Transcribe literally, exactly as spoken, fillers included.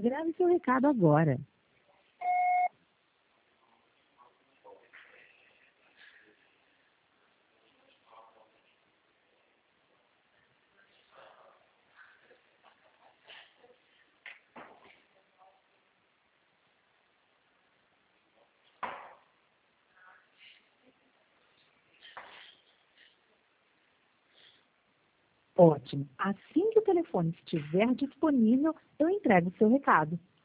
Grave seu recado agora. Ótimo. Assim que o telefone estiver disponível, eu entrego o seu recado.